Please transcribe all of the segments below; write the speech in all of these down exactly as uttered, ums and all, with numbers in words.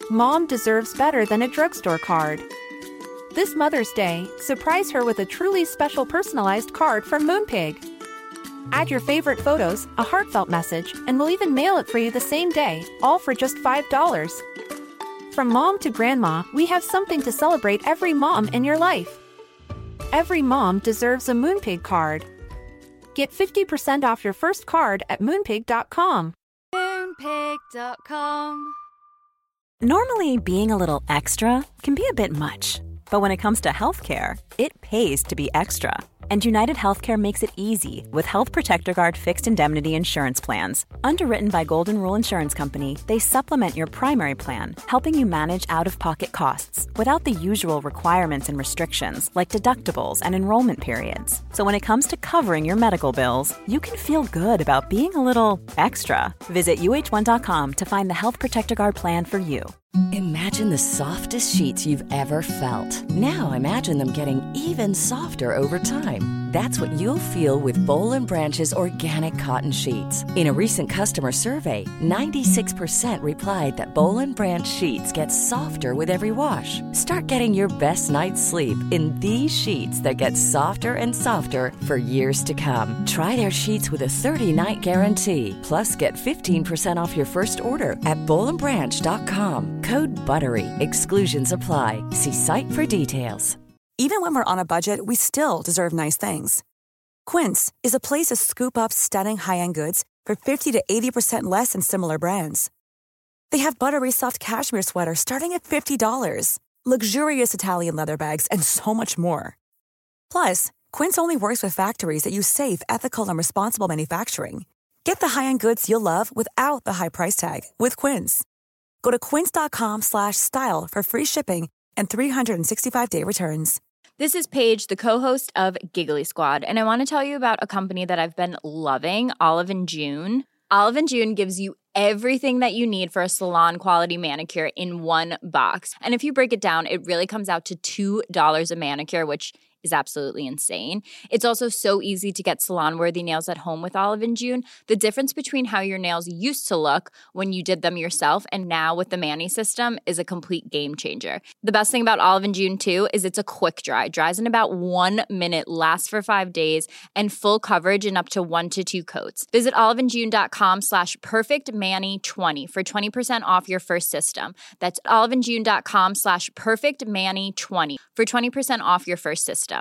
Mom deserves better than a drugstore card. This Mother's Day, surprise her with a truly special personalized card from Moonpig. Add your favorite photos, a heartfelt message, and we'll even mail it for you the same day, all for just five dollars. From mom to grandma, we have something to celebrate every mom in your life. Every mom deserves a Moonpig card. Get fifty percent off your first card at moonpig dot com. moonpig dot com. Normally, being a little extra can be a bit much. But when it comes to healthcare, it pays to be extra. And United Healthcare makes it easy with Health Protector Guard fixed indemnity insurance plans. Underwritten by Golden Rule Insurance Company, they supplement your primary plan, helping you manage out-of-pocket costs without the usual requirements and restrictions like deductibles and enrollment periods. So when it comes to covering your medical bills, you can feel good about being a little extra. Visit U H one dot com to find the Health Protector Guard plan for you. Imagine the softest sheets you've ever felt. Now imagine them getting even softer over time. That's what you'll feel with Boll and Branch's organic cotton sheets. In a recent customer survey, ninety-six percent replied that Boll and Branch sheets get softer with every wash. Start getting your best night's sleep in these sheets that get softer and softer for years to come. Try their sheets with a thirty-night guarantee. Plus, get fifteen percent off your first order at boll and branch dot com. Code BUTTERY. Exclusions apply. See site for details. Even when we're on a budget, we still deserve nice things. Quince is a place to scoop up stunning high-end goods for fifty to eighty percent less than similar brands. They have buttery soft cashmere sweaters starting at fifty dollars, luxurious Italian leather bags, and so much more. Plus, Quince only works with factories that use safe, ethical, and responsible manufacturing. Get the high-end goods you'll love without the high price tag with Quince. Go to quince dot com slash style for free shipping and three sixty-five day returns. This is Paige, the co-host of Giggly Squad, and I want to tell you about a company that I've been loving, Olive and June. Olive and June gives you everything that you need for a salon-quality manicure in one box. And if you break it down, it really comes out to two dollars a manicure, which is absolutely insane. It's also so easy to get salon-worthy nails at home with Olive and June. The difference between how your nails used to look when you did them yourself and now with the Mani system is a complete game changer. The best thing about Olive and June, too, is it's a quick dry. Dries in about one minute, lasts for five days, and full coverage in up to one to two coats. Visit olive and june dot com slash perfect mani twenty for twenty percent off your first system. That's olive and june dot com slash perfect mani twenty for twenty percent off your first system.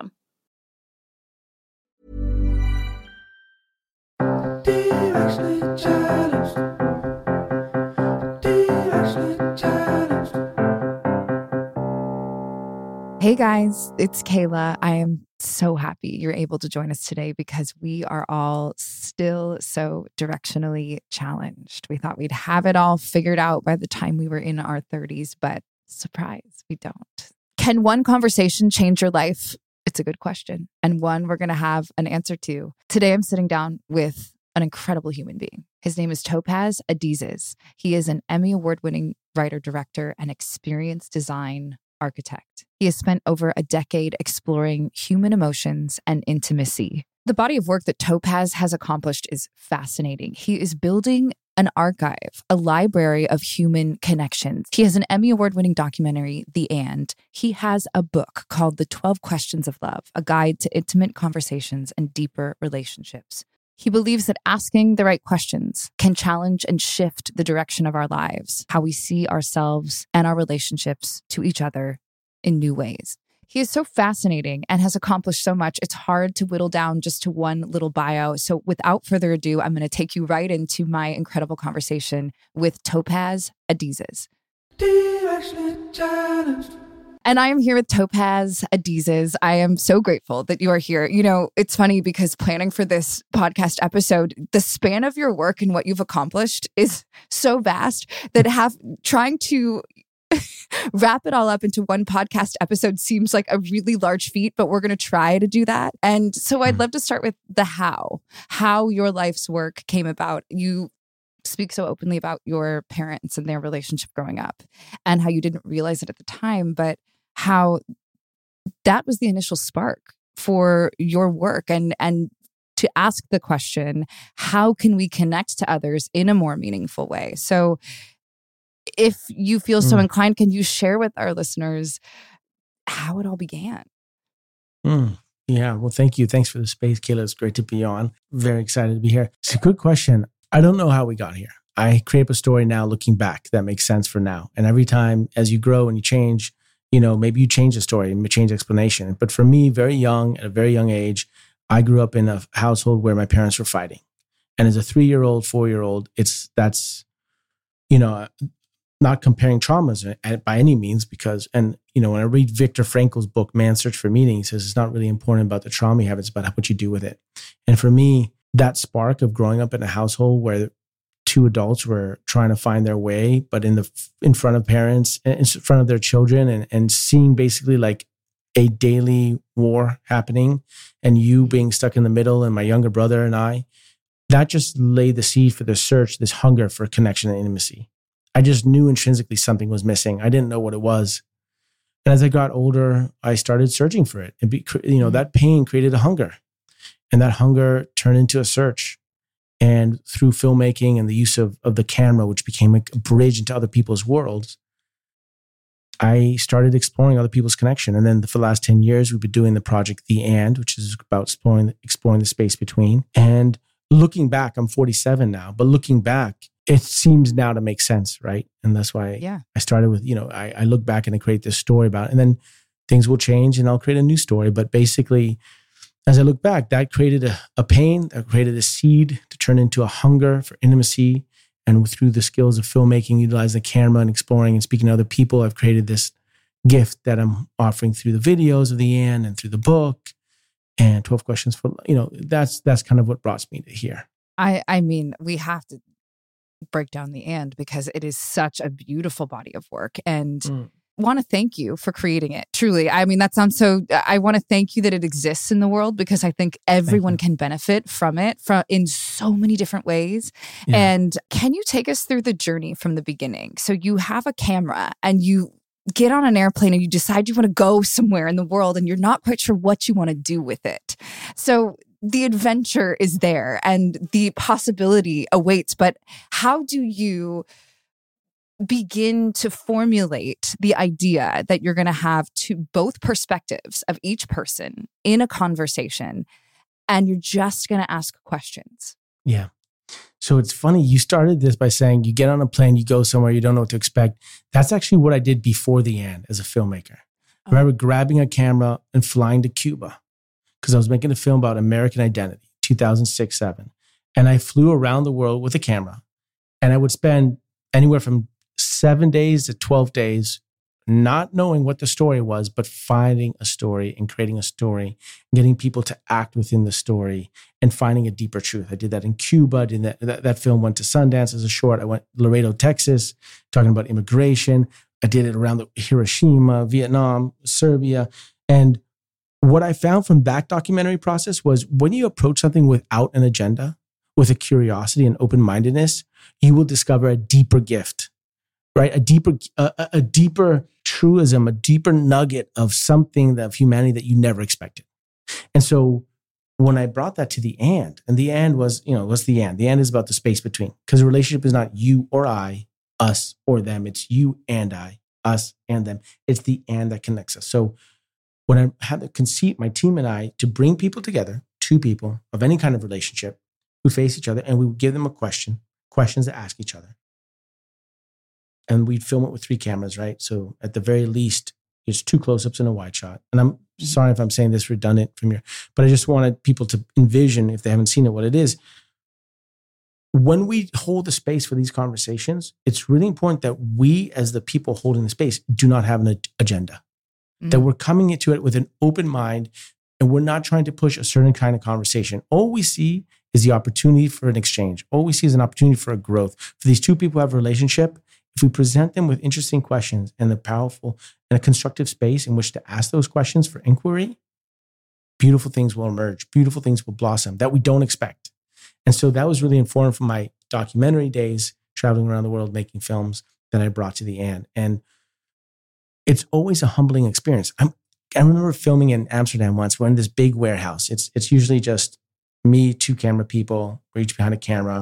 Hey guys, it's Kayla. I am so happy you're able to join us today because we are all still so directionally challenged. We thought we'd have it all figured out by the time we were in our thirties, but surprise, we don't. Can one conversation change your life? It's a good question, and one we're going to have an answer to. Today, I'm sitting down with an incredible human being. His name is Topaz Adizes. He is an Emmy Award-winning writer, director, and experienced design architect. He has spent over a decade exploring human emotions and intimacy. The body of work that Topaz has accomplished is fascinating. He is building an archive, a library of human connections. He has an Emmy Award-winning documentary, The And. He has a book called The twelve Questions of Love, a guide to intimate conversations and deeper relationships. He believes that asking the right questions can challenge and shift the direction of our lives, how we see ourselves and our relationships to each other in new ways. He is so fascinating and has accomplished so much. It's hard to whittle down just to one little bio. So without further ado, I'm going to take you right into my incredible conversation with Topaz Adizes. And I am here with Topaz Adizes. I am so grateful that you are here. You know, it's funny because planning for this podcast episode, the span of your work and what you've accomplished is so vast that have trying to wrap it all up into one podcast episode seems like a really large feat, but we're going to try to do that. And so I'd love to start with the how, how your life's work came about. You speak so openly about your parents and their relationship growing up and how you didn't realize it at the time, but how that was the initial spark for your work and, and to ask the question, how can we connect to others in a more meaningful way? So if you feel so Mm. inclined, can you share with our listeners how it all began? Mm. Yeah, well, thank you. Thanks for the space, Kayla. It's great to be on. Very excited to be here. It's a good question. I don't know how we got here. I create up a story now looking back that makes sense for now. And every time as you grow and you change, you know, maybe you change the story and change explanation. But for me, very young, at a very young age, I grew up in a household where my parents were fighting. And as a three-year-old, four-year-old, it's that's, you know, not comparing traumas by any means because, and, you know, when I read Viktor Frankl's book, Man's Search for Meaning, he says it's not really important about the trauma you have, it's about what you do with it. And for me, that spark of growing up in a household where two adults were trying to find their way, but in the in front of parents, in front of their children, and, and seeing basically like a daily war happening and you being stuck in the middle and my younger brother and I, that just laid the seed for the search, this hunger for connection and intimacy. I just knew intrinsically something was missing. I didn't know what it was. And as I got older, I started searching for it. And, be, you know, that pain created a hunger. And that hunger turned into a search. And through filmmaking and the use of, of the camera, which became a bridge into other people's worlds, I started exploring other people's connection. And then for the last ten years, we've been doing the project The And, which is about exploring, exploring the space between. And looking back, I'm forty-seven now, but looking back, it seems now to make sense, right? And that's why yeah. I started with, you know, I, I look back and I create this story about it. And then things will change and I'll create a new story. But basically, as I look back, that created a, a pain, that created a seed to turn into a hunger for intimacy. And through the skills of filmmaking, utilizing the camera and exploring and speaking to other people, I've created this gift that I'm offering through the videos of The And and through the book and twelve questions for, you know, that's that's kind of what brought me to here. I, I mean, we have to break down The And because it is such a beautiful body of work. And mm. want to thank you for creating it. Truly. I mean, that sounds so, I want to thank you that it exists in the world because I think everyone can benefit from it from in so many different ways. Yeah. And can you take us through the journey from the beginning? So you have a camera and you get on an airplane and you decide you want to go somewhere in the world and you're not quite sure what you want to do with it. So the adventure is there and the possibility awaits, but how do you begin to formulate the idea that you're going to have two both perspectives of each person in a conversation and you're just going to ask questions? Yeah. So it's funny, you started this by saying you get on a plane, you go somewhere, you don't know what to expect. That's actually what I did before The And as a filmmaker. I remember grabbing a camera and flying to Cuba because I was making a film about American identity, two thousand six, seven. And I flew around the world with a camera and I would spend anywhere from seven days to twelve days not knowing what the story was, but finding a story and creating a story, getting people to act within the story and finding a deeper truth. I did that in Cuba. I did that, that, that film went to Sundance as a short. I went to Laredo, Texas, talking about immigration. I did it around the Hiroshima, Vietnam, Serbia. And what I found from that documentary process was when you approach something without an agenda, with a curiosity and open-mindedness, you will discover a deeper gift, right? A deeper, a, a deeper truism, a deeper nugget of something of humanity that you never expected. And so when I brought that to The And, and The And was, you know, what's The And? The And is about the space between, because a relationship is not you or I, us or them. It's you and I, us and them. It's the and that connects us. So when I had the conceit, my team and I, to bring people together, two people of any kind of relationship who face each other, and we would give them a question, questions to ask each other. And we'd film it with three cameras, right? So at the very least, it's two close-ups and a wide shot. And I'm sorry if I'm saying this redundant from your, but I just wanted people to envision, if they haven't seen it, what it is. When we hold the space for these conversations, it's really important that we, as the people holding the space, do not have an agenda. Mm-hmm. That we're coming into it with an open mind and we're not trying to push a certain kind of conversation. All we see is the opportunity for an exchange. All we see is an opportunity for a growth. For these two people who have a relationship, if we present them with interesting questions and a powerful and a constructive space in which to ask those questions for inquiry, beautiful things will emerge. Beautiful things will blossom that we don't expect. And so that was really informed from my documentary days, traveling around the world, making films that I brought to The And. And it's always a humbling experience. I'm, I remember filming in Amsterdam once. We're in this big warehouse. It's, it's usually just me, two camera people, we're each behind a camera,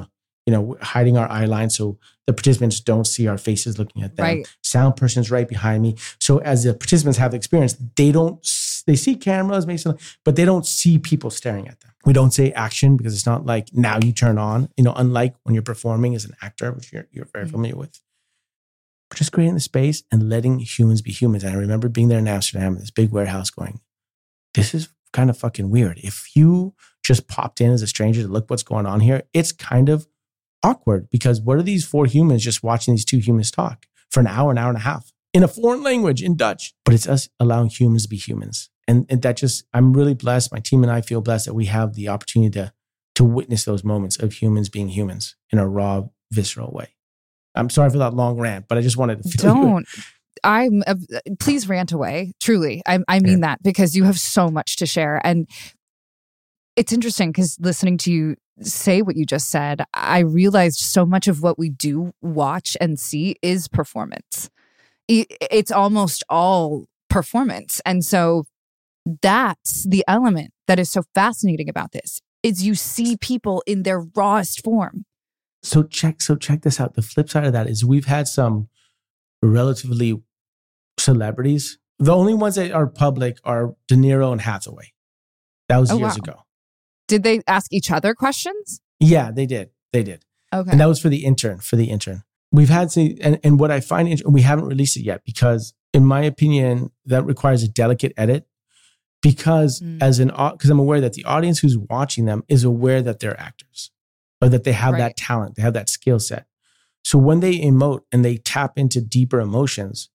you know, hiding our eye line so the participants don't see our faces looking at them. Right. Sound person's right behind me. So as the participants have the experience, they don't, they see cameras, maybe something, but they don't see people staring at them. We don't say action because it's not like now you turn on, you know, unlike when you're performing as an actor, which you're, you're very mm-hmm. familiar with. But just creating the space and letting humans be humans. And I remember being there in Amsterdam, this big warehouse going, this is kind of fucking weird. If you just popped in as a stranger to look what's going on here, it's kind of awkward because what are these four humans just watching these two humans talk for an hour, an hour and a half in a foreign language, in Dutch? But it's us allowing humans to be humans. And, and that just, I'm really blessed. My team and I feel blessed that we have the opportunity to, to witness those moments of humans being humans in a raw, visceral way. I'm sorry for that long rant, but I just wanted to feel Don't. You. I'm, uh, please rant away. Truly. I, I mean yeah. that because you have so much to share. And it's interesting because listening to you say what you just said, I realized so much of what we do watch and see is performance. It's almost all performance. And so that's the element that is so fascinating about this, is you see people in their rawest form. So check, so check this out. The flip side of that is we've had some relatively celebrities. The only ones that are public are De Niro and Hathaway. That was oh, years wow. ago. Did they ask each other questions? Yeah, they did. They did. Okay. And that was for the intern, for the intern. We've had some, and, and what I find, we haven't released it yet because in my opinion, that requires a delicate edit because mm. as an, because I'm aware that the audience who's watching them is aware that they're actors or that they have right. that talent, they have that skill set. So when they emote and they tap into deeper emotions,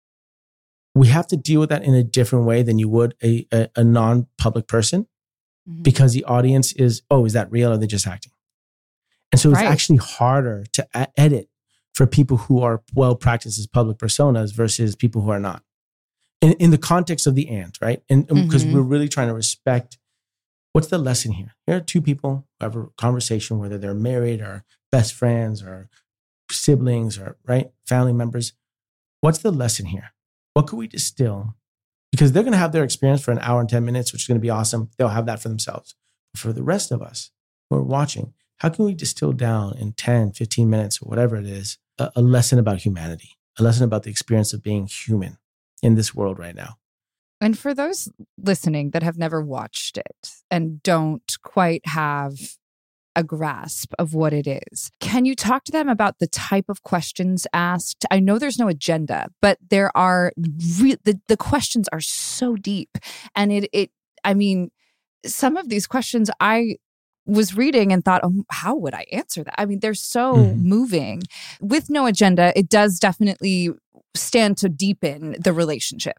we have to deal with that in a different way than you would a, a, a non-public person mm-hmm. because the audience is, oh, is that real or are they just acting? And so it's right. actually harder to a- edit for people who are well-practiced as public personas versus people who are not. In, in the context of the and, right? And because mm-hmm. we're really trying to respect, what's the lesson here? Here are two people who have a conversation, whether they're married or best friends or siblings or, right, family members. What's the lesson here? What could we distill? Because they're going to have their experience for an hour and ten minutes, which is going to be awesome. They'll have that for themselves. But for the rest of us who are watching, how can we distill down in ten, fifteen minutes or whatever it is, a, a lesson about humanity, a lesson about the experience of being human in this world right now? And for those listening that have never watched it and don't quite have a grasp of what it is, can you talk to them about the type of questions asked? I know there's no agenda, but there are re- the, the questions are so deep. And it, it, I mean, some of these questions I was reading and thought, oh, how would I answer that? I mean, they're so mm-hmm. moving. With no agenda, it does definitely stand to deepen the relationship.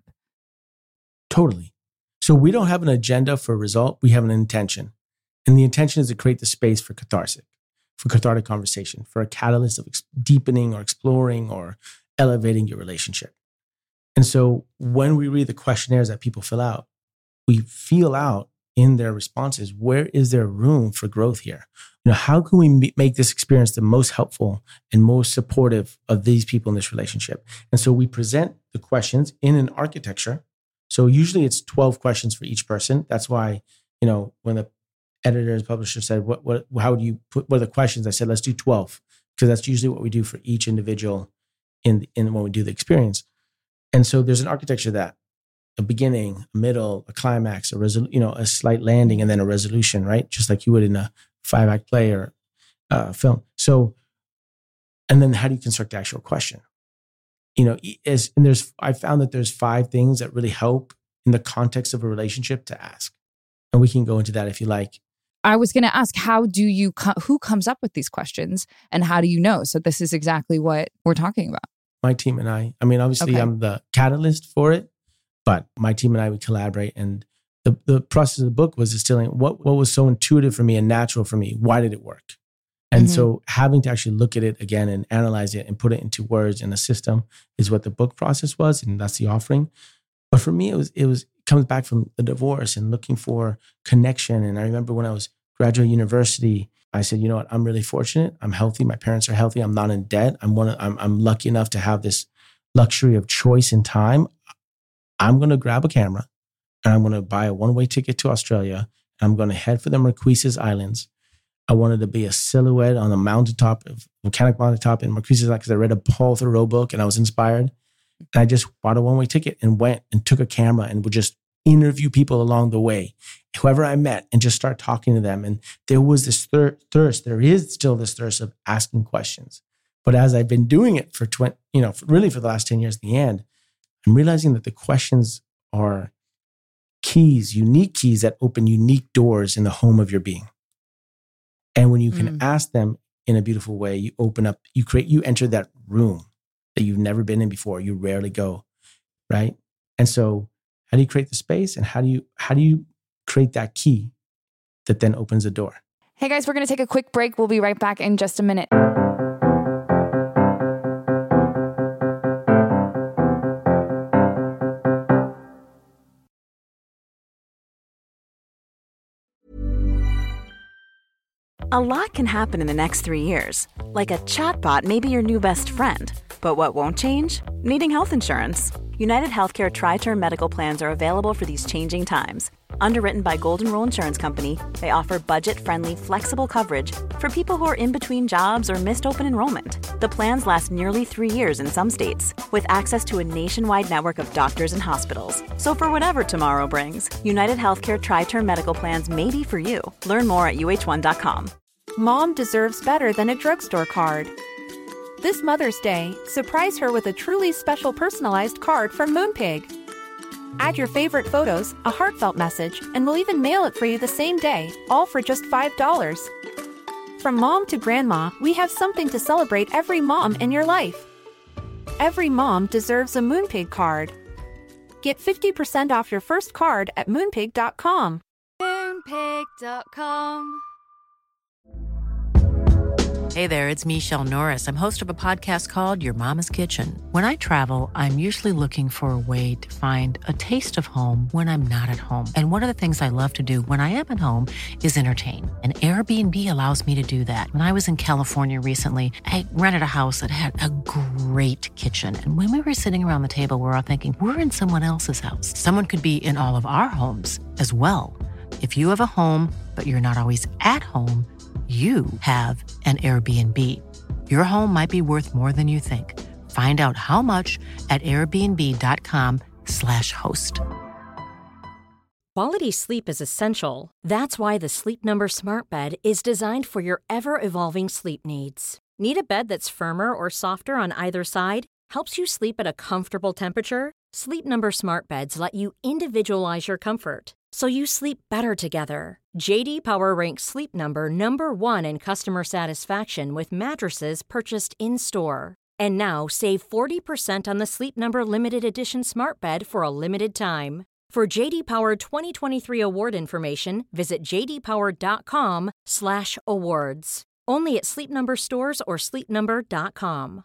Totally. So we don't have an agenda for a result. We have an intention. And the intention is to create the space for catharsis, for cathartic conversation, for a catalyst of ex- deepening or exploring or elevating your relationship. And so when we read the questionnaires that people fill out, we feel out in their responses, where is there room for growth here? You know, how can we m- make this experience the most helpful and most supportive of these people in this relationship? And so we present the questions in an architecture. So usually it's twelve questions for each person. That's why, you know, when the editors, publisher said, what, what, how would you put, what are the questions? I said, let's do twelve, because that's usually what we do for each individual in, in when we do the experience. And so there's an architecture that a beginning, a middle, a climax, a resol- you know, a slight landing, and then a resolution, right? Just like you would in a five act play or uh, film. So, and then how do you construct the actual question? You know, as, and there's, I found that there's five things that really help in the context of a relationship to ask. And we can go into that if you like. I was going to ask, how do you, co- who comes up with these questions and how do you know? So this is exactly what we're talking about. My team and I, I mean, obviously okay. I'm the catalyst for it, but my team and I would collaborate. And the, the process of the book was distilling what, what was so intuitive for me and natural for me. Why did it work? And mm-hmm. so having to actually look at it again and analyze it and put it into words in a system is what the book process was. And that's the offering. But for me, it was, it was, it comes back from the divorce and looking for connection. And I remember when I was graduate university, I said, you know what, I'm really fortunate. I'm healthy. My parents are healthy. I'm not in debt. I'm one of, I'm, I'm lucky enough to have this luxury of choice and time. I'm going to grab a camera and I'm going to buy a one-way ticket to Australia. And I'm going to head for the Marquesas Islands. I wanted to be a silhouette on a mountaintop, a volcanic mountaintop in Marquesas because I read a Paul Theroux book and I was inspired. And I just bought a one-way ticket and went and took a camera and would just interview people along the way, whoever I met, and just start talking to them. And there was this thir- thirst. There is still this thirst of asking questions. But as I've been doing it for twenty, you know, really for the last ten years, at the end, I'm realizing that the questions are keys, unique keys that open unique doors in the home of your being. And when you can mm. ask them in a beautiful way, you open up, you create, you enter that room that you've never been in before. You rarely go, right? And so how do you create the space? And how do you, how do you create that key that then opens the door? Hey guys, we're going to take a quick break. We'll be right back in just a minute. A lot can happen in the next three years. Like a chatbot may be your new best friend. But what won't change? Needing health insurance. United Healthcare Tri-Term Medical Plans are available for these changing times. Underwritten by Golden Rule Insurance Company, they offer budget-friendly, flexible coverage for people who are in between jobs or missed open enrollment. The plans last nearly three years in some states, with access to a nationwide network of doctors and hospitals. So for whatever tomorrow brings, United Healthcare Tri-Term Medical Plans may be for you. Learn more at U H one dot com. Mom deserves better than a drugstore card. This Mother's Day, surprise her with a truly special personalized card from Moonpig. Add your favorite photos, a heartfelt message, and we'll even mail it for you the same day, all for just five dollars. From mom to grandma, we have something to celebrate every mom in your life. Every mom deserves a Moonpig card. Get fifty percent off your first card at moonpig dot com. moonpig dot com. Hey there, it's Michelle Norris. I'm host of a podcast called Your Mama's Kitchen. When I travel, I'm usually looking for a way to find a taste of home when I'm not at home. And one of the things I love to do when I am at home is entertain. And Airbnb allows me to do that. When I was in California recently, I rented a house that had a great kitchen. And when we were sitting around the table, we were all thinking, we're in someone else's house. Someone could be in all of our homes as well. If you have a home, but you're not always at home, you have an Airbnb. Your home might be worth more than you think. Find out how much at airbnb dot com slash host. Quality sleep is essential. That's why the Sleep Number Smart Bed is designed for your ever-evolving sleep needs. Need a bed that's firmer or softer on either side? Helps you sleep at a comfortable temperature? Sleep Number Smart Beds let you individualize your comfort, so you sleep better together. J D Power ranks Sleep Number number one in customer satisfaction with mattresses purchased in-store. And now save forty percent on the Sleep Number Limited Edition Smart Bed for a limited time. For J D Power twenty twenty-three award information, visit j d power dot com slash awards. Only at Sleep Number stores or sleep number dot com.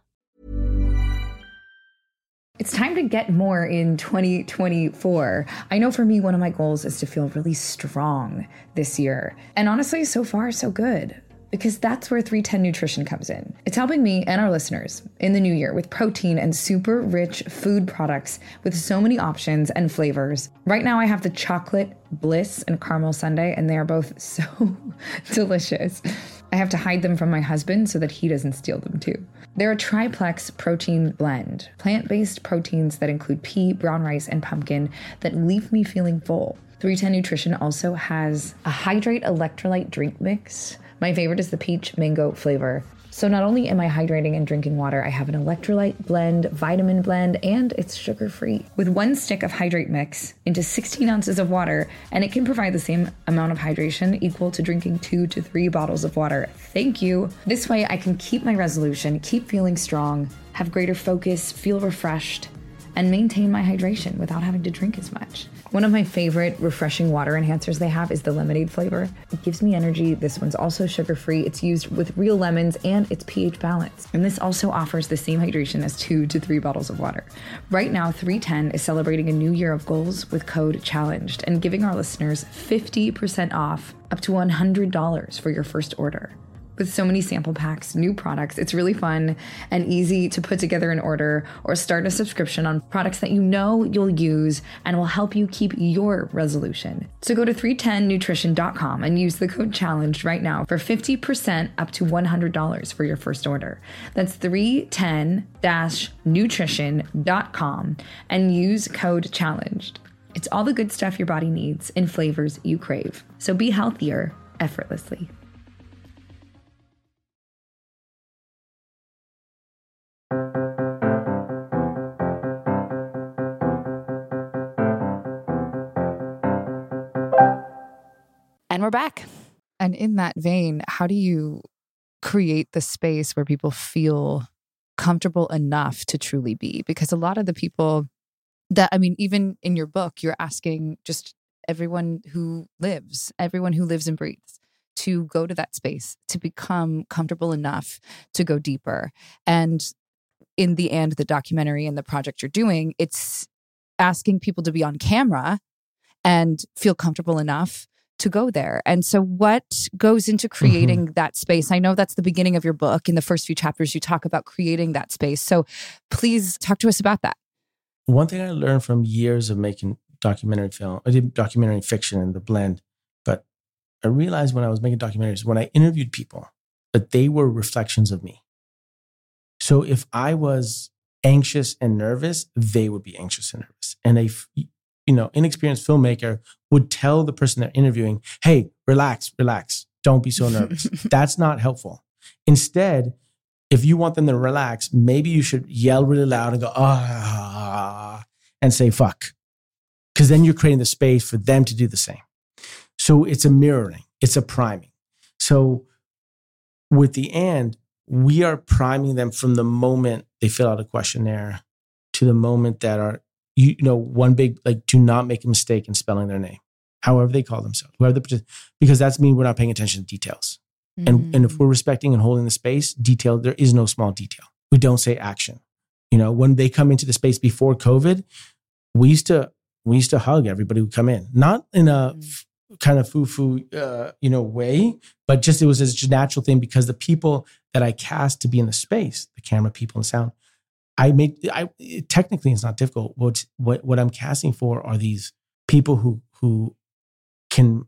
It's time to get more in twenty twenty-four. I know for me, one of my goals is to feel really strong this year. And honestly, so far, so good. Because that's where three ten Nutrition comes in. It's helping me and our listeners in the new year with protein and super rich food products with so many options and flavors. Right now, I have the chocolate bliss and caramel sundae, and they are both so delicious. I have to hide them from my husband so that he doesn't steal them too. They're a triplex protein blend, plant-based proteins that include pea, brown rice, and pumpkin that leave me feeling full. three ten Nutrition also has a Hydrate electrolyte drink mix. My favorite is the peach mango flavor. So not only am I hydrating and drinking water, I have an electrolyte blend, vitamin blend, and it's sugar-free. With one stick of Hydrate mix into sixteen ounces of water, and it can provide the same amount of hydration equal to drinking two to three bottles of water. Thank you. This way I can keep my resolution, keep feeling strong, have greater focus, feel refreshed, and maintain my hydration without having to drink as much. One of my favorite refreshing water enhancers they have is the lemonade flavor. It gives me energy. This one's also sugar-free. It's used with real lemons and it's pH balanced. And this also offers the same hydration as two to three bottles of water. Right now, three ten is celebrating a new year of goals with code CHALLENGED and giving our listeners fifty percent off up to one hundred dollars for your first order. With so many sample packs, new products, it's really fun and easy to put together an order or start a subscription on products that you know you'll use and will help you keep your resolution. So go to three ten nutrition dot com and use the code CHALLENGED right now for fifty percent up to one hundred dollars for your first order. That's three ten nutrition dot com and use code CHALLENGED. It's all the good stuff your body needs in flavors you crave. So be healthier effortlessly. And we're back. And in that vein, how do you create the space where people feel comfortable enough to truly be? Because a lot of the people that, I mean, even in your book, you're asking just everyone who lives, everyone who lives and breathes to go to that space, to become comfortable enough to go deeper. And in the end, the documentary and the project you're doing, it's asking people to be on camera and feel comfortable enough to go there. And so what goes into creating mm-hmm. that space? I know that's the beginning of your book. In the first few chapters, you talk about creating that space. So please talk to us about that. One thing I learned from years of making documentary film, I did documentary fiction and the blend, but I realized when I was making documentaries, when I interviewed people, that they were reflections of me. So if I was anxious and nervous, they would be anxious and nervous. And a, you know, inexperienced filmmaker would tell the person they're interviewing, hey, relax, relax. Don't be so nervous. That's not helpful. Instead, if you want them to relax, maybe you should yell really loud and go, ah, and say, fuck. Because then you're creating the space for them to do the same. So it's a mirroring. It's a priming. So with the and, we are priming them from the moment they fill out a questionnaire to the moment that are, you, you know, one big, like, do not make a mistake in spelling their name, however they call themselves, whoever the, because that's mean we're not paying attention to details. Mm-hmm. And, and if we're respecting and holding the space, detail, there is no small detail. We don't say action. You know, when they come into the space before COVID, we used to, we used to hug everybody who come in, not in a mm-hmm. f- kind of foo-foo, uh, you know, way, but just, it was a natural thing because the people that I cast to be in the space, the camera people and sound, I made, I it, technically it's not difficult. What, what, what I'm casting for are these people who, who can,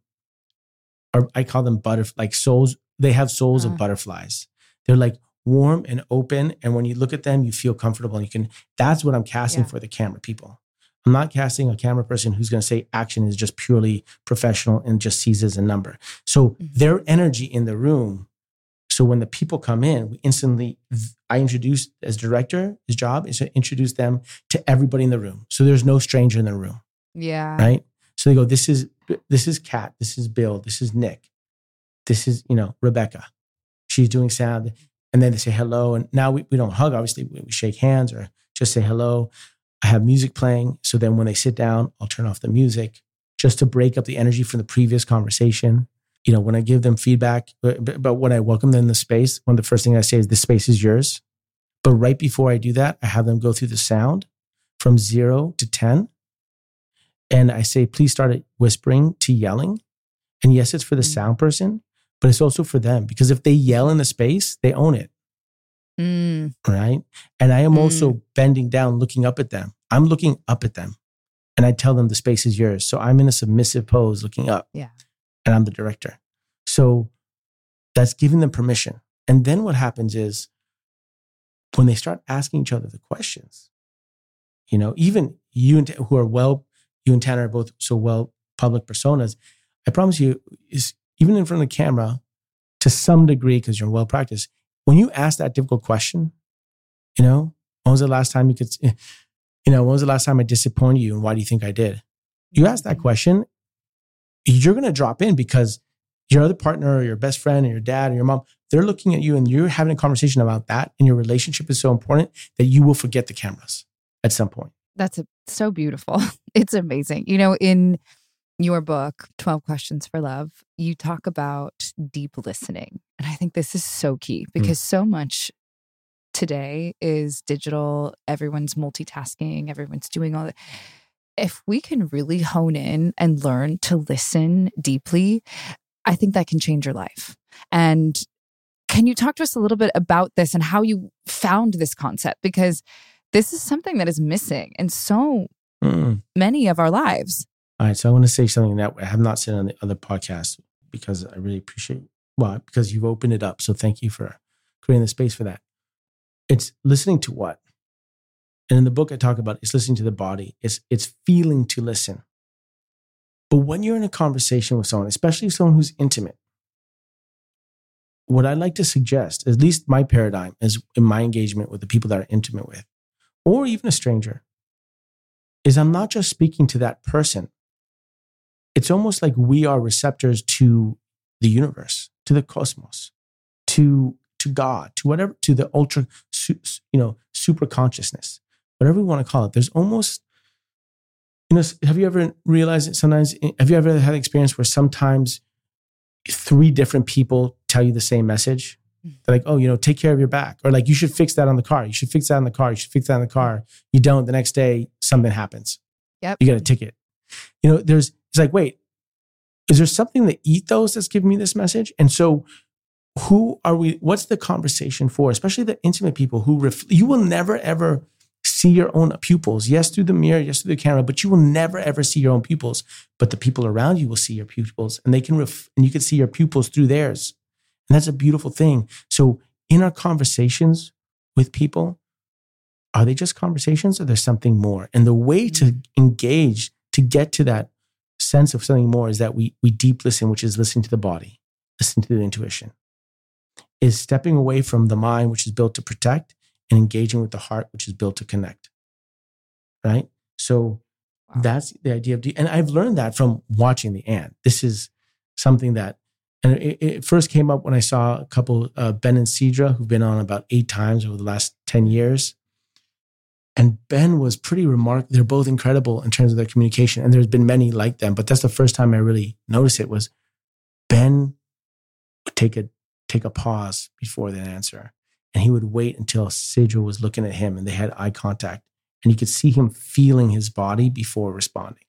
or I call them butterf like souls. They have souls uh. of butterflies. They're like warm and open. And when you look at them, you feel comfortable and you can, that's what I'm casting yeah. for the camera people. I'm not casting a camera person who's going to say action is just purely professional and just sees as a number. So mm-hmm. their energy in the room. So when the people come in, we instantly, I introduce, as director, his job is to introduce them to everybody in the room. So there's no stranger in the room. Yeah. Right. So they go, this is, this is Kat. This is Bill. This is Nick. This is, you know, Rebecca. She's doing sound. And then they say hello. And now we, we don't hug, obviously. We, we shake hands or just say hello. I have music playing. So then when they sit down, I'll turn off the music just to break up the energy from the previous conversation. You know, when I give them feedback, but, but when I welcome them in the space, one of the first things I say is, this space is yours. But right before I do that, I have them go through the sound from zero to ten. And I say, please start at whispering to yelling. And yes, it's for the sound person, but it's also for them. Because if they yell in the space, they own it. Mm. Right? And I am mm. also bending down, looking up at them. I'm looking up at them. And I tell them the space is yours. So I'm in a submissive pose looking up. Yeah. And I'm the director. So that's giving them permission. And then what happens is when they start asking each other the questions, you know, even you and who are well, you and Tanner are both so well public personas. I promise you, is even in front of the camera, to some degree, because you're well practiced, when you ask that difficult question, you know, when was the last time you could, you know, when was the last time I disappointed you and why do you think I did? You ask that question, you're going to drop in because your other partner or your best friend or your dad or your mom, they're looking at you and you're having a conversation about that. And your relationship is so important that you will forget the cameras at some point. That's a, so beautiful. It's amazing. You know, in your book, twelve Questions for Love, you talk about deep listening. And I think this is so key because mm. so much today is digital. Everyone's multitasking. Everyone's doing all that. If we can really hone in and learn to listen deeply, I think that can change your life. And Can you talk to us a little bit about this and how you found this concept? Because this is something that is missing in so mm. many of our lives. All right. So I want to say something that I have not said on the other podcast because I really appreciate, well, because you've opened it up. So thank you for creating the space for that. It's listening to what? And in the book I talk about, it's listening to the body. It's, it's feeling to listen. But when you're in a conversation with someone, especially someone who's intimate, what I like to suggest, at least my paradigm is in my engagement with the people that are intimate with, or even a stranger, is I'm not just speaking to that person. It's almost like we are receptors to the universe, to the cosmos, to, to God, to whatever, to the ultra, you know, super consciousness, whatever we want to call it. There's almost, you know, have you ever realized that sometimes, have you ever had an experience where sometimes three different people tell you the same message? They're like, oh, you know, take care of your back. Or like, you should fix that on the car. You should fix that on the car. You should fix that on the car. You don't. The next day, something happens. Yep. You get a ticket. You know, there's, it's like, wait, is there something in the ethos that's giving me this message? And so who are we, what's the conversation for? Especially the intimate people who, ref, you will never, ever see your own pupils. Yes, through the mirror, yes, through the camera, but you will never, ever see your own pupils. But the people around you will see your pupils, and they can, ref, and you can see your pupils through theirs. And that's a beautiful thing. So in our conversations with people, are they just conversations or there's something more? And the way to engage, to get to that sense of something more, is that we we deep listen, which is listening to the body, listening to the intuition, is stepping away from the mind, which is built to protect, and engaging with the heart, which is built to connect. Right? So wow. That's the idea of, de- and I've learned that from watching The Ant. This is something that, and it, it first came up when I saw a couple, uh, Ben and Cedra, who've been on about eight times over the last ten years. And Ben was pretty remarkable. They're both incredible in terms of their communication. And there's been many like them, but that's the first time I really noticed it. Was Ben would take a, take a pause before the answer. And he would wait until Cedra was looking at him and they had eye contact. And you could see him feeling his body before responding.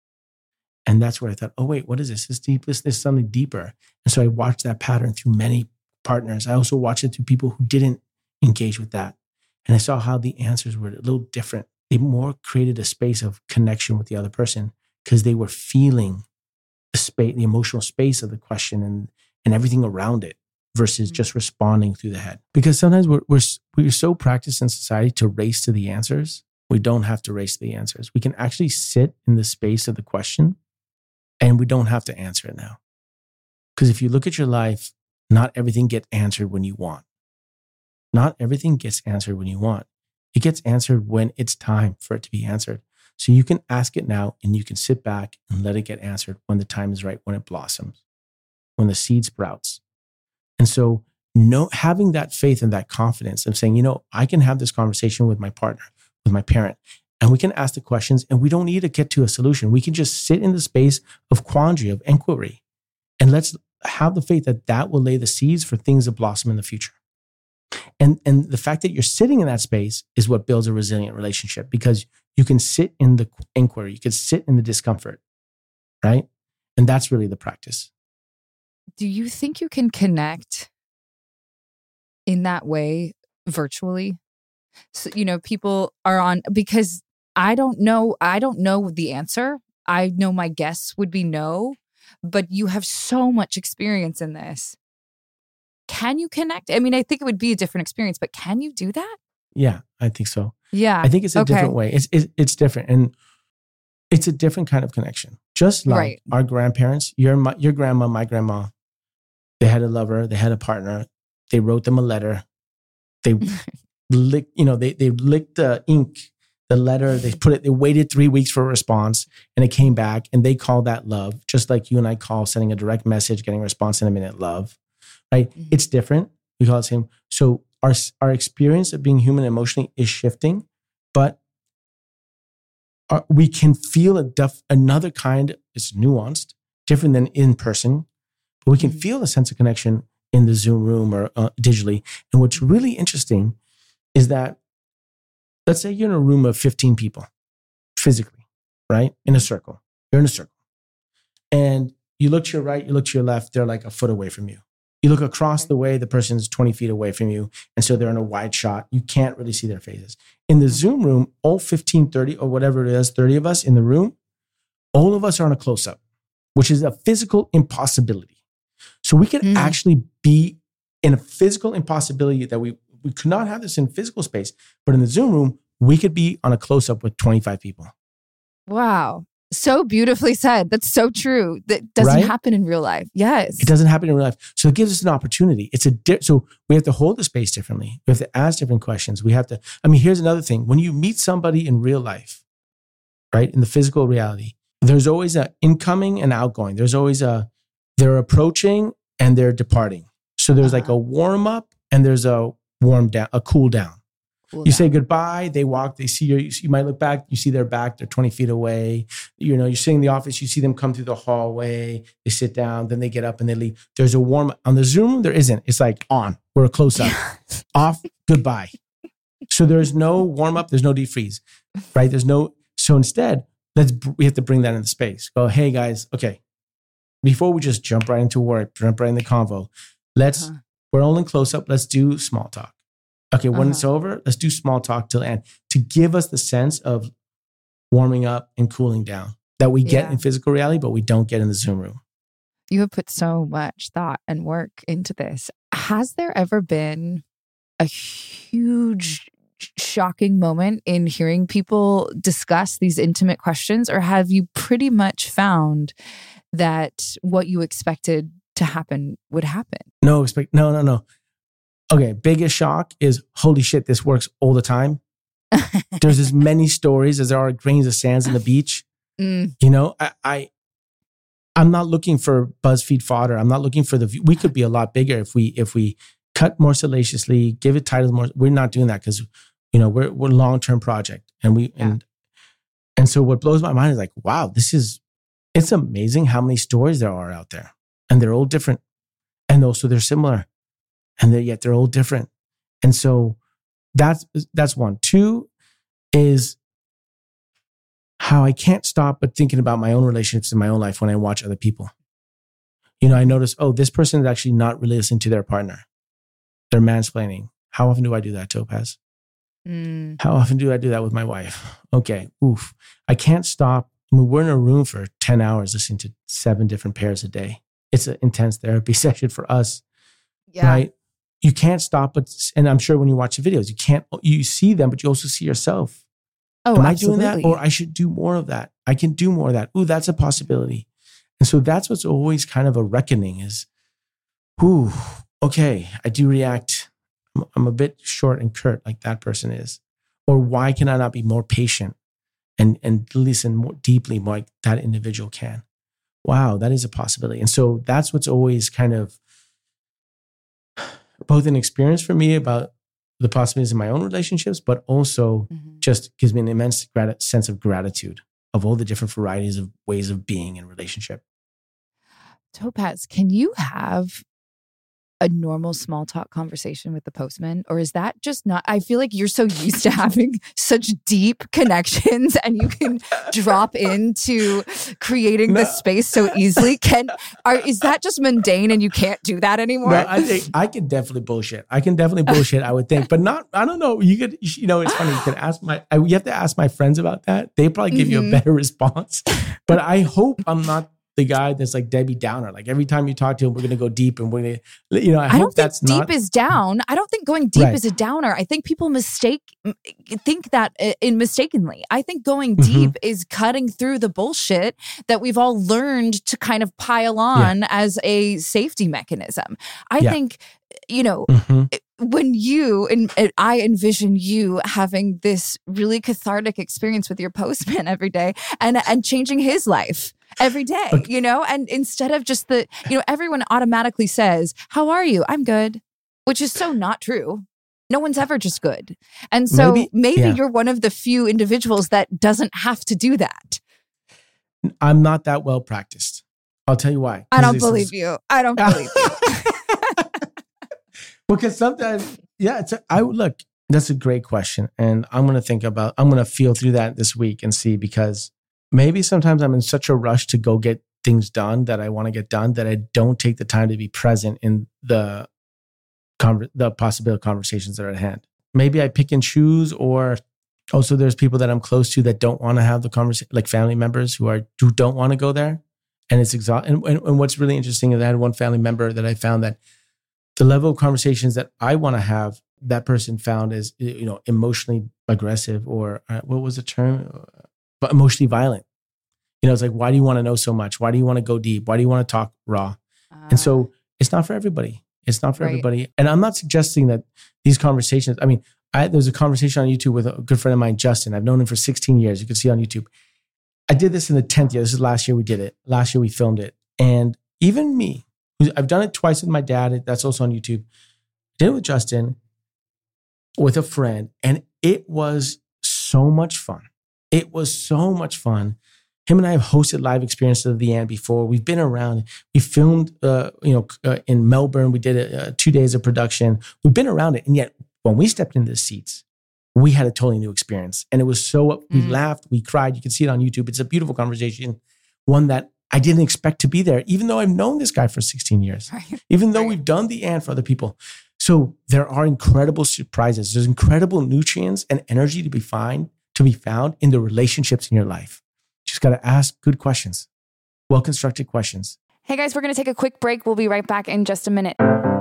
And that's where I thought, oh, wait, what is this? This deep, this, this is something deeper. And so I watched that pattern through many partners. I also watched it through people who didn't engage with that. And I saw how the answers were a little different. They more created a space of connection with the other person because they were feeling the space, the emotional space of the question and, and everything around it versus just responding through the head. Because sometimes we're, we're, we're so practiced in society to race to the answers. We don't have to race to the answers. We can actually sit in the space of the question and we don't have to answer it now. Because if you look at your life, not everything gets answered when you want. Not everything gets answered when you want. It gets answered when it's time for it to be answered. So you can ask it now and you can sit back and let it get answered when the time is right, when it blossoms, when the seed sprouts. And so no, having that faith and that confidence of saying, you know, I can have this conversation with my partner, with my parent, and we can ask the questions and we don't need to get to a solution. We can just sit in the space of quandary, of inquiry, and let's have the faith that that will lay the seeds for things to blossom in the future. And, and the fact that you're sitting in that space is what builds a resilient relationship, because you can sit in the inquiry, you can sit in the discomfort, right? And that's really the practice. Do you think you can connect in that way virtually? So, you know, people are on, because I don't know, I don't know the answer. I know my guess would be no, but you have so much experience in this. Can you connect? I mean, I think it would be a different experience, but can you do that? Yeah, I think so. Yeah. I think it's a okay. different way. It's, it's it's different. And it's a different kind of connection. Just like right. our grandparents, your, your grandma, my grandma, they had a lover, they had a partner, they wrote them a letter. They licked, you know, they, they licked the ink, the letter, they put it, they waited three weeks for a response and it came back and they call that love. Just like you and I call sending a direct message, getting a response in a minute, love. Right? Mm-hmm. It's different. We call it the same. So our, our experience of being human emotionally is shifting, but our, we can feel a def, another kind, it's nuanced, different than in person, but we can mm-hmm. feel a sense of connection in the Zoom room or uh, digitally. And what's really interesting is that, let's say you're in a room of fifteen people physically, right? In a circle. You're in a circle. And you look to your right, you look to your left, they're like a foot away from you. You look across the way, the person's twenty feet away from you. And so they're in a wide shot. You can't really see their faces. In the Zoom room, all fifteen, thirty or whatever it is, thirty of us in the room, all of us are on a close-up, which is a physical impossibility. So we can mm. actually be in a physical impossibility that we, we could not have this in physical space. But in the Zoom room, we could be on a close-up with twenty-five people. Wow. So beautifully said. That's so true. That doesn't right? happen in real life. Yes. It doesn't happen in real life. So it gives us an opportunity. It's a di- So we have to hold the space differently. We have to ask different questions. We have to, I mean, here's another thing. When you meet somebody in real life, right, in the physical reality, there's always an incoming and outgoing. There's always a, they're approaching and they're departing. So there's uh-huh. like a warm up and there's a warm down, a cool down. Cool you down. Say goodbye, they walk, they see you, you, you might look back, you see their back, they're twenty feet away. You know, you're sitting in the office, you see them come through the hallway, they sit down, then they get up and they leave. There's a warm, on the Zoom, there isn't. It's like on, we're a close up, off, goodbye. So there's no warm up, there's no defreeze, right? There's no, so instead, let's, we have to bring that into space. Go, hey guys, okay. Before we just jump right into work, jump right in the convo, let's, uh-huh. we're all in close up, let's do small talk. Okay, when uh-huh. it's over, let's do small talk till the end to give us the sense of warming up and cooling down that we get yeah. in physical reality, but we don't get in the Zoom room. You have put so much thought and work into this. Has there ever been a huge, shocking moment in hearing people discuss these intimate questions, or have you pretty much found that what you expected to happen would happen? No, expect no, no, no. Okay, biggest shock is, holy shit, this works all the time. There's as many stories as there are grains of sands in the beach. Mm. You know, I, I, I'm not looking for BuzzFeed fodder. I'm not looking for the, we could be a lot bigger if we, if we cut more salaciously, give it titles more. We're not doing that because, you know, we're, we're a long-term project. And we, yeah. and, and so what blows my mind is like, wow, this is, it's amazing how many stories there are out there, and they're all different. And also they're similar. And they're, yet they're all different. And so that's that's one. Two is how I can't stop but thinking about my own relationships in my own life when I watch other people. You know, I notice, oh, this person is actually not really listening to their partner. They're mansplaining. How often do I do that, Topaz? Mm. How often do I do that with my wife? Okay, oof. I can't stop. I mean, we're in a room for ten hours listening to seven different pairs a day. It's an intense therapy session for us, yeah. right? You can't stop, but, and I'm sure when you watch the videos, you can't, you see them, but you also see yourself. Oh, Am absolutely. I doing that? Or I should do more of that. I can do more of that. Ooh, that's a possibility. And so that's what's always kind of a reckoning is, ooh, okay, I do react. I'm, I'm a bit short and curt like that person is. Or why can I not be more patient and, and listen more deeply more like that individual can? Wow, that is a possibility. And so that's what's always kind of both an experience for me about the possibilities in my own relationships, but also mm-hmm. just gives me an immense grat- sense of gratitude of all the different varieties of ways of being in relationship. Topaz, can you have a normal small talk conversation with the postman? Or is that just not, I feel like you're so used to having such deep connections and you can drop into creating no. the space so easily. Can, are, is that just mundane and you can't do that anymore? No, I think I can definitely bullshit. I can definitely bullshit, I would think, but not, I don't know. You could, you know, it's funny. You can ask my, I, you have to ask my friends about that. They probably give mm-hmm. you a better response, but I hope I'm not the guy that's like Debbie Downer. Like every time you talk to him, we're going to go deep and we're going to, you know, I, I hope don't think that's deep not, is down. I don't think going deep right. is a downer. I think people mistake, think that in mistakenly. I think going deep mm-hmm. is cutting through the bullshit that we've all learned to kind of pile on yeah. as a safety mechanism. I yeah. think, you know, mm-hmm. when you, and I envision you having this really cathartic experience with your postman every day and, and changing his life every day, okay. you know, and instead of just the, you know, everyone automatically says, how are you? I'm good, which is so not true. No one's ever just good. And so maybe, maybe yeah. you're one of the few individuals that doesn't have to do that. I'm not that well practiced. I'll tell you why. I don't believe is... you. I don't believe you. Because sometimes, yeah, it's a, I look, that's a great question. And I'm going to think about, I'm going to feel through that this week and see, because maybe sometimes I'm in such a rush to go get things done that I want to get done that I don't take the time to be present in the conver- the possible conversations that are at hand. Maybe I pick and choose, or also there's people that I'm close to that don't want to have the conversation, like family members who are who don't want to go there. And it's exhausting. And, and, and what's really interesting is I had one family member that I found that the level of conversations that I want to have, that person found is, you know, emotionally aggressive, or uh, what was the term? But emotionally violent. You know, it's like, why do you want to know so much? Why do you want to go deep? Why do you want to talk raw? Uh, and so it's not for everybody. It's not for right. everybody. And I'm not suggesting that these conversations, I mean, I, there's a conversation on YouTube with a good friend of mine, Justin. I've known him for sixteen years. You can see it on YouTube. I did this in the tenth year. This is last year we did it. Last year we filmed it. And even me, I've done it twice with my dad. That's also on YouTube. I did it with Justin, with a friend. And it was so much fun. It was so much fun. Him and I have hosted live experiences of the end before. We've been around. We filmed, uh, you know, uh, in Melbourne. We did a, uh, two days of production. We've been around it. And yet when we stepped into the seats, we had a totally new experience. And it was so, we mm. laughed, we cried. You can see it on YouTube. It's a beautiful conversation. One that I didn't expect to be there, even though I've known this guy for sixteen years, right. even though right. we've done the and for other people. So there are incredible surprises. There's incredible nutrients and energy to be find, to be found in the relationships in your life. Just got to ask good questions, well-constructed questions. Hey guys, we're going to take a quick break. We'll be right back in just a minute.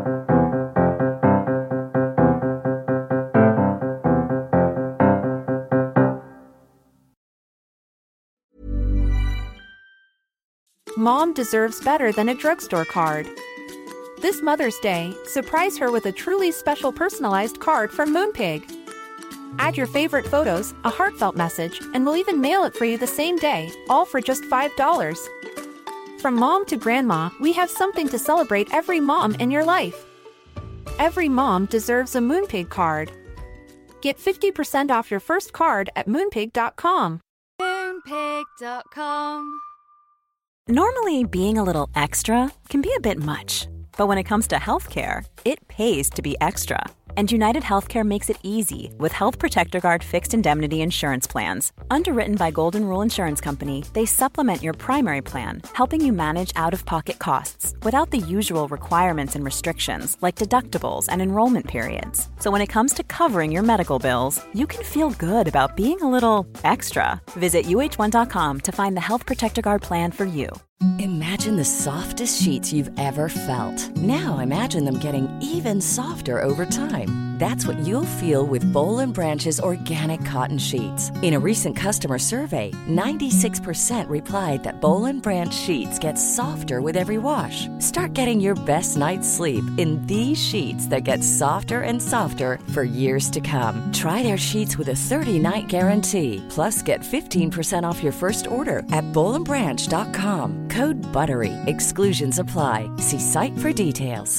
Mom deserves better than a drugstore card. This Mother's Day, surprise her with a truly special personalized card from Moonpig. Add your favorite photos, a heartfelt message, and we'll even mail it for you the same day, all for just five dollars. From mom to grandma, we have something to celebrate every mom in your life. Every mom deserves a Moonpig card. Get fifty percent off your first card at moonpig dot com. moonpig dot com. Normally, being a little extra can be a bit much, but when it comes to healthcare, it pays to be extra. And United Healthcare makes it easy with Health Protector Guard fixed indemnity insurance plans. Underwritten by Golden Rule Insurance Company, they supplement your primary plan, helping you manage out-of-pocket costs without the usual requirements and restrictions like deductibles and enrollment periods. So when it comes to covering your medical bills, you can feel good about being a little extra. Visit U H one dot com to find the Health Protector Guard plan for you. Imagine the softest sheets you've ever felt. Now imagine them getting even softer over time. That's what you'll feel with Boll and Branch's organic cotton sheets. In a recent customer survey, ninety-six percent replied that Boll and Branch sheets get softer with every wash. Start getting your best night's sleep in these sheets that get softer and softer for years to come. Try their sheets with a thirty-night guarantee. Plus, get fifteen percent off your first order at boll and branch dot com. Code BUTTERY. Exclusions apply. See site for details.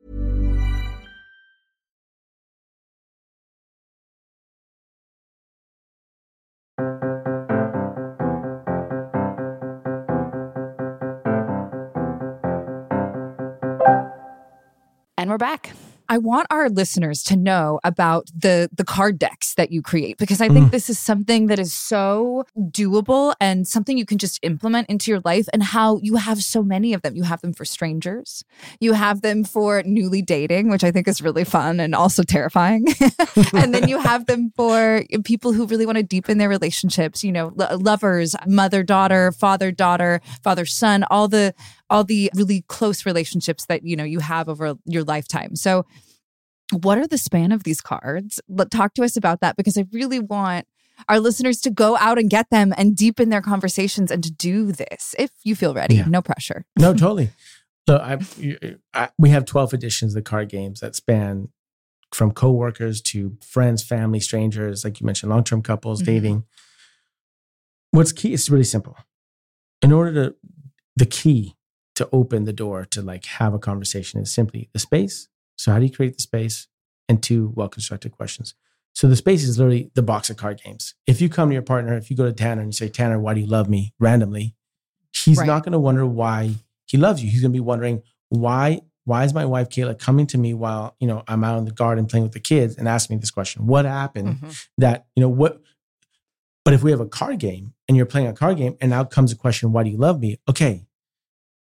And we're back. I want our listeners to know about the the card decks that you create, because I think mm. this is something that is so doable and something you can just implement into your life, and how you have so many of them. You have them for strangers. You have them for newly dating, which I think is really fun and also terrifying. And then you have them for people who really want to deepen their relationships, you know, lo- lovers, mother-daughter, father-daughter, father-son, all the all the really close relationships that, you know, you have over your lifetime. So what are the span of these cards? But talk to us about that, because I really want our listeners to go out and get them and deepen their conversations and to do this if you feel ready. Yeah. No pressure. No, totally. So I, I, we have twelve editions of the card games that span from coworkers to friends, family, strangers, like you mentioned, long-term couples, mm-hmm. dating. What's key is really simple. In order to, the key to open the door to like have a conversation is simply the space. So how do you create the space? And two, well-constructed questions. So the space is literally the box of card games. If you come to your partner, if you go to Tanner and you say, Tanner, why do you love me? Randomly, he's right. not going to wonder why he loves you. He's going to be wondering, why why is my wife, Kayla, coming to me while, you know, I'm out in the garden playing with the kids and asking me this question? What happened mm-hmm. that, you know, what? But if we have a card game and you're playing a card game and out comes a question, why do you love me? Okay,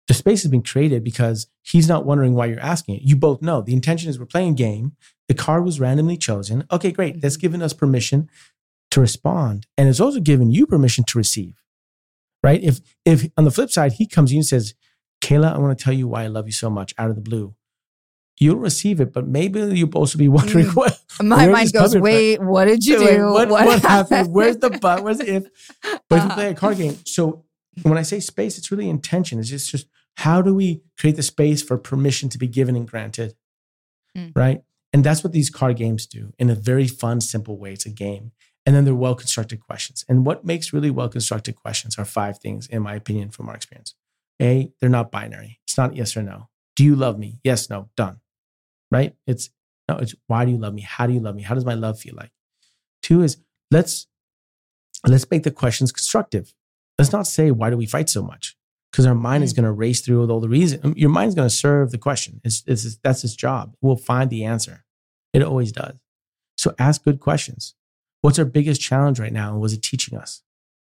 The space has been created because he's not wondering why you're asking it. You both know the intention is we're playing a game. The card was randomly chosen. Okay, great. That's given us permission to respond. And it's also given you permission to receive, right? If if on the flip side, he comes to you and says, Kayla, I want to tell you why I love you so much out of the blue. You'll receive it, but maybe you'll also be wondering, mm. what, my mind goes, wait, from? what did you wait, do? What, what, what happened? Where's the but? Where's the if? But if you play a card game, so when I say space, it's really intention. It's just, just how do we create the space for permission to be given and granted, mm. right? And that's what these card games do in a very fun, simple way. It's a game. And then they're well-constructed questions. And what makes really well-constructed questions are five things, in my opinion, from our experience. A, they're not binary. It's not yes or no. Do you love me? Yes, no, done. Right? It's no, it's why do you love me? How do you love me? How does my love feel like? Two is let's let's make the questions constructive. Let's not say, why do we fight so much? Because our mind mm. is going to race through with all the reasons. Your mind's going to serve the question. It's, it's, that's its job. It will find the answer. It always does. So ask good questions. What's our biggest challenge right now? And what is it teaching us?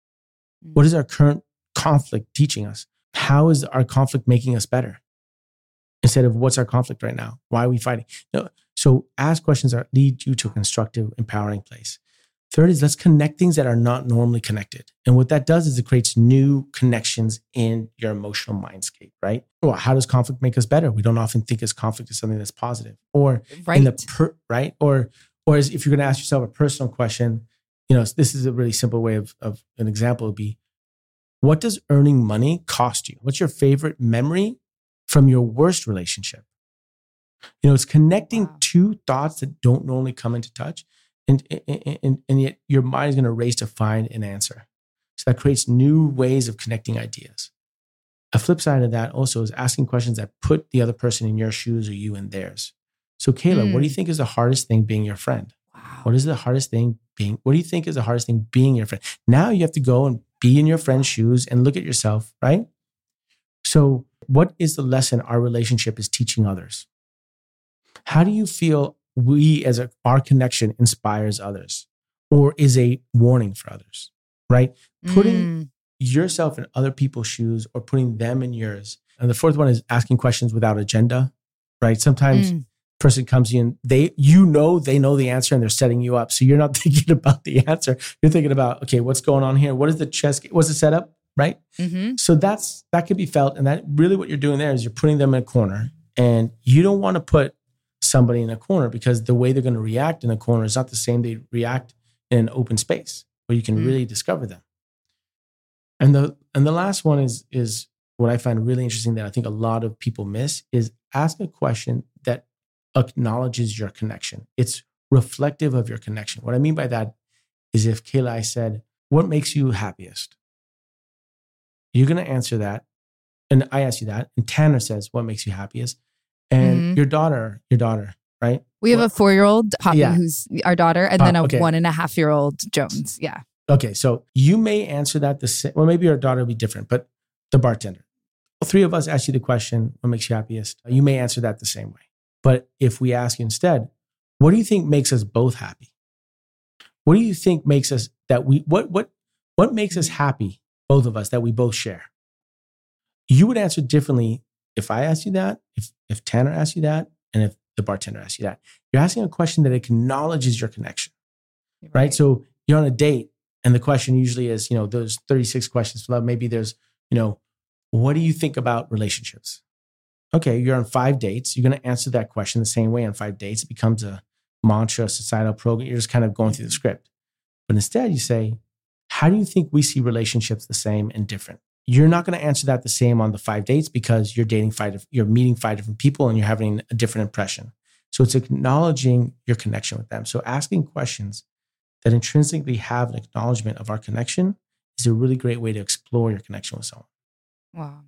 Mm. What is our current conflict teaching us? How is our conflict making us better? Instead of what's our conflict right now? Why are we fighting? No. So ask questions that lead you to a constructive, empowering place. Third is let's connect things that are not normally connected. And what that does is it creates new connections in your emotional mindscape, right? Well, how does conflict make us better? We don't often think as conflict as something that's positive. Or right. in the per, right? Or or as if you're going to ask yourself a personal question, you know, this is a really simple way of, of an example would be, what does earning money cost you? What's your favorite memory from your worst relationship? You know, it's connecting wow. two thoughts that don't normally come into touch. And, and, and yet your mind is going to race to find an answer. So that creates new ways of connecting ideas. A flip side of that also is asking questions that put the other person in your shoes or you in theirs. So Kayla, mm. what do you think is the hardest thing being your friend? Wow. What is the hardest thing being, what do you think is the hardest thing being your friend? Now you have to go and be in your friend's shoes and look at yourself, right? So what is the lesson our relationship is teaching others? How do you feel we as a, our connection inspires others or is a warning for others, right? Mm. Putting yourself in other people's shoes or putting them in yours. And the fourth one is asking questions without agenda, right? Sometimes mm. person comes in, they, you know, they know the answer and they're setting you up. So you're not thinking about the answer. You're thinking about, okay, what's going on here? What is the chess? What's the setup? Right? Mm-hmm. So that's, that could be felt. And that really what you're doing there is you're putting them in a corner and you don't want to put somebody in a corner because the way they're going to react in a corner is not the same they react in an open space where you can mm. really discover them. And the and the last one is is what I find really interesting that I think a lot of people miss is ask a question that acknowledges your connection. It's reflective of your connection. What I mean by that is if Kayla, I said, what makes you happiest? You're going to answer that. And I ask you that. And Tanner says, what makes you happiest? And mm-hmm. your daughter, your daughter, right? We have what? a four-year-old, Poppy, yeah. who's our daughter, and uh, then a okay. one and a half-year-old, Jones. Yeah. Okay, so you may answer that the same. Well, maybe your daughter will be different, but the bartender. Well, three of us ask you the question, what makes you happiest? You may answer that the same way. But if we ask you instead, what do you think makes us both happy? What do you think makes us that we, what, what, what makes us happy, both of us, that we both share? You would answer differently if I asked you that, if if Tanner asked you that, and if the bartender asked you that. You're asking a question that acknowledges your connection, right? right? So you're on a date, and the question usually is, you know, those thirty-six questions for love. Maybe there's, you know, what do you think about relationships? Okay, you're on five dates. You're going to answer that question the same way on five dates. It becomes a mantra, a societal program. You're just kind of going through the script. But instead you say, how do you think we see relationships the same and different? You're not going to answer that the same on the five dates because you're dating five, you're meeting five different people and you're having a different impression. So it's acknowledging your connection with them. So asking questions that intrinsically have an acknowledgement of our connection is a really great way to explore your connection with someone. Wow.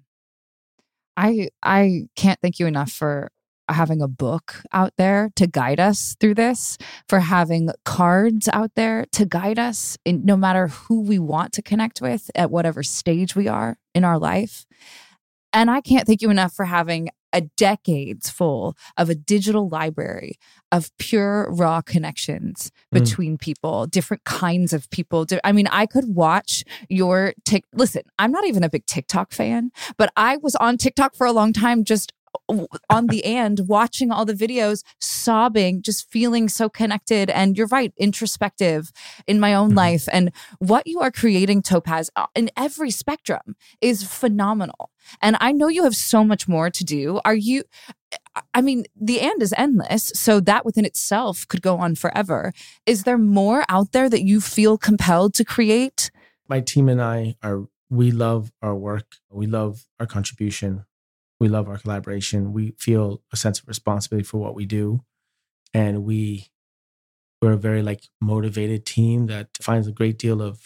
I I can't thank you enough for having a book out there to guide us through this, for having cards out there to guide us in no matter who we want to connect with at whatever stage we are in our life. And I can't thank you enough for having a decades full of a digital library of pure raw connections between mm. people, different kinds of people. I mean, I could watch your tick. Listen, I'm not even a big TikTok fan, but I was on TikTok for a long time, just on the end, watching all the videos, sobbing, just feeling so connected. And you're right, introspective in my own mm-hmm. life. And what you are creating, Topaz, in every spectrum is phenomenal. And I know you have so much more to do. Are you, I mean, the and is endless. So that within itself could go on forever. Is there more out there that you feel compelled to create? My team and I are, we love our work. We love our contribution. We love our collaboration. We feel a sense of responsibility for what we do. And we, we're a very like motivated team that finds a great deal of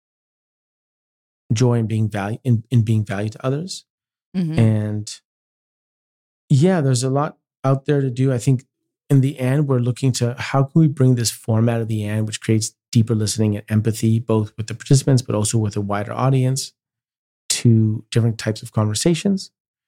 joy in being value in, in being valued to others. Mm-hmm. And yeah, there's a lot out there to do. I think in the end, we're looking to how can we bring this format of the end, which creates deeper listening and empathy, both with the participants, but also with a wider audience, to different types of conversations.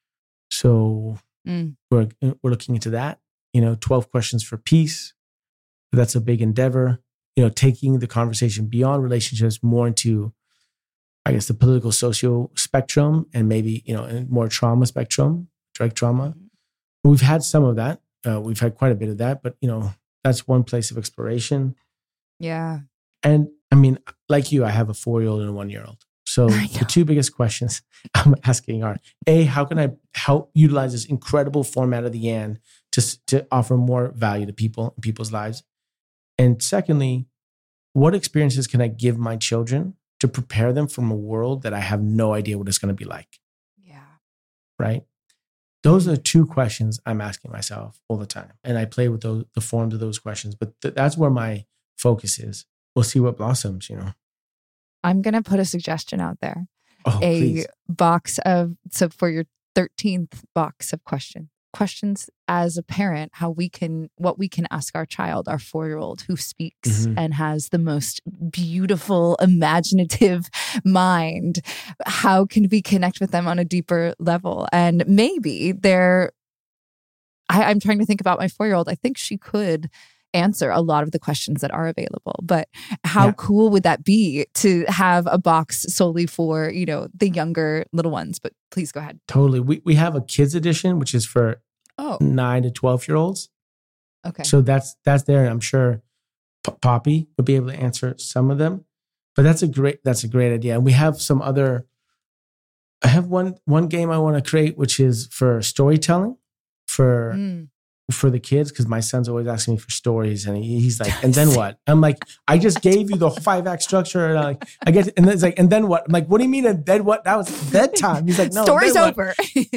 So mm. we're we're looking into that. You know, twelve questions for peace. That's a big endeavor. You know, taking the conversation beyond relationships more into, I guess, the political, socio spectrum, and maybe, you know, more trauma spectrum, direct trauma. Mm-hmm. We've had some of that. Uh, we've had quite a bit of that, but you know, that's one place of exploration. Yeah. And I mean, like you, I have a four-year-old and a one-year-old. So the two biggest questions I'm asking are, A, how can I help utilize this incredible format of the and to, to offer more value to people in people's lives? And secondly, what experiences can I give my children to prepare them from a world that I have no idea what it's going to be like? Yeah. Right? Those are two questions I'm asking myself all the time. And I play with those, the forms of those questions, but th- that's where my focus is. We'll see what blossoms, you know. I'm going to put a suggestion out there. Oh, a please. box of, so for your thirteenth box of questions, questions as a parent, how we can, what we can ask our child, our four-year-old who speaks mm-hmm. and has the most beautiful, imaginative mind. How can we connect with them on a deeper level? And maybe they're, I, I'm trying to think about my four-year-old. I think she could answer a lot of the questions that are available, but how yeah. cool would that be to have a box solely for, you know, the younger little ones? But please go ahead. Totally. We we have a kids edition, which is for oh. nine to twelve year olds. Okay. So that's, that's there. And I'm sure P- Poppy would be able to answer some of them, but that's a great, that's a great idea. And we have some other, I have one, one game I want to create, which is for storytelling for, mm. for the kids, because my son's always asking me for stories, and he, he's like, and then what? I'm like, I just gave you the five act structure, and I'm like, I get, and it's like, and then what? I'm like, what do you mean? And then what? That was bedtime. He's like, no, story's over.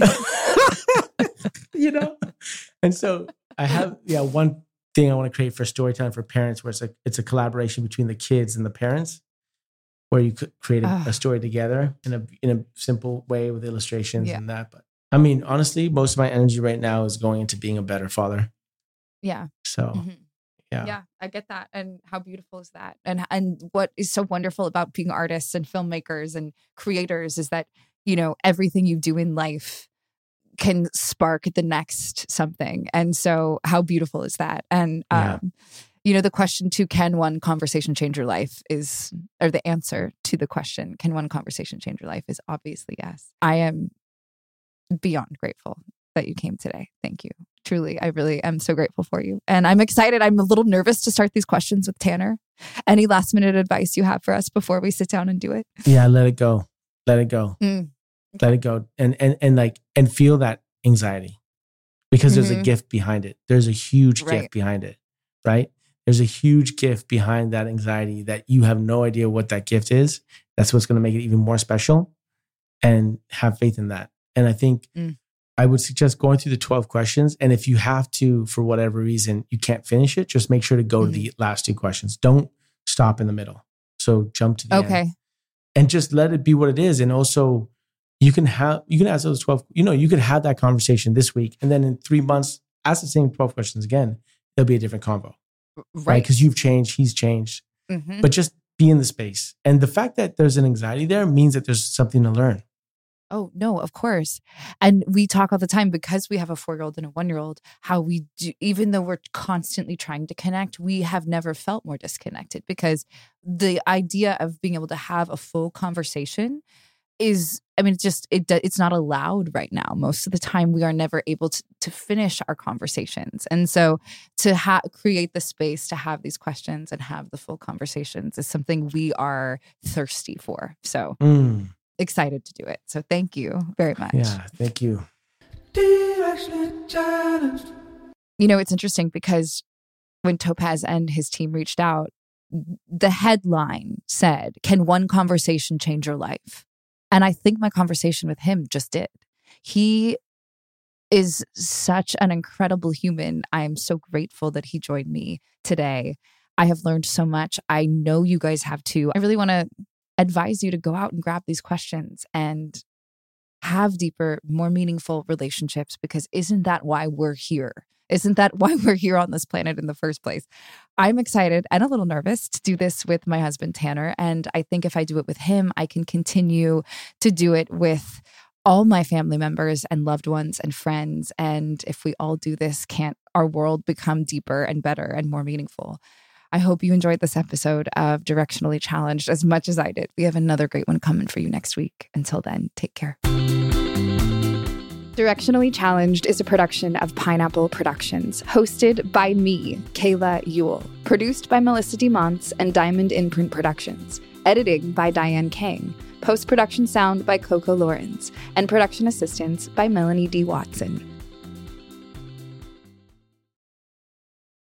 You know, and so I have yeah one thing I want to create for storytelling for parents, where it's like it's a collaboration between the kids and the parents, where you could create a, uh, a story together in a in a simple way with illustrations yeah. and that, but. I mean, honestly, most of my energy right now is going into being a better father. Yeah. So, mm-hmm. yeah. Yeah, I get that. And how beautiful is that? And and what is so wonderful about being artists and filmmakers and creators is that, you know, everything you do in life can spark the next something. And so how beautiful is that? And, yeah. um, you know, the question to can one conversation change your life is, or the answer to the question, can one conversation change your life is obviously yes. I am beyond grateful that you came today. Thank you. Truly, I really am so grateful for you. And I'm excited. I'm a little nervous to start these questions with Tanner. Any last minute advice you have for us before we sit down and do it? Yeah, let it go. Let it go. Mm. Okay. Let it go. And and and like and feel that anxiety. Because there's mm-hmm. a gift behind it. There's a huge right. gift behind it. Right? There's a huge gift behind that anxiety that you have no idea what that gift is. That's what's going to make it even more special. And have faith in that. And I think mm. I would suggest going through the twelve questions. And if you have to, for whatever reason, you can't finish it, just make sure to go mm-hmm. to the last two questions. Don't stop in the middle. So jump to the okay. end. And just let it be what it is. And also you can have, you can ask those twelve, you know, you could have that conversation this week. And then in three months, ask the same twelve questions again. It'll be a different convo. Right? Because right? you've changed, he's changed. Mm-hmm. But just be in the space. And the fact that there's an anxiety there means that there's something to learn. Oh, no, of course. And we talk all the time because we have a four-year-old and a one-year-old, how we do, even though we're constantly trying to connect, we have never felt more disconnected because the idea of being able to have a full conversation is, I mean, it's just, it, it's not allowed right now. Most of the time we are never able to, to finish our conversations. And so to ha- create the space to have these questions and have the full conversations is something we are thirsty for. So mm. excited to do it. So thank you very much. Yeah, thank you. You know, it's interesting because when Topaz and his team reached out, the headline said, "Can one conversation change your life?" And I think my conversation with him just did. He is such an incredible human. I am so grateful that he joined me today. I have learned so much. I know you guys have too. I really want to advise you to go out and grab these questions and have deeper, more meaningful relationships, because isn't that why we're here? Isn't that why we're here on this planet in the first place? I'm excited and a little nervous to do this with my husband, Tanner. And I think if I do it with him, I can continue to do it with all my family members and loved ones and friends. And if we all do this, can't our world become deeper and better and more meaningful? I hope you enjoyed this episode of Directionally Challenged as much as I did. We have another great one coming for you next week. Until then, take care. Directionally Challenged is a production of Pineapple Productions, hosted by me, Kayla Ewell, produced by Melissa DeMonts and Diamond Imprint Productions, editing by Diane Kang, post-production sound by Coco Lawrence, and production assistance by Melanie D. Watson.